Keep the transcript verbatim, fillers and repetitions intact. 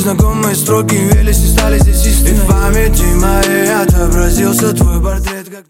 знакомые строки велись и стали здесь истиной. В памяти моей отобразился твой портрет как...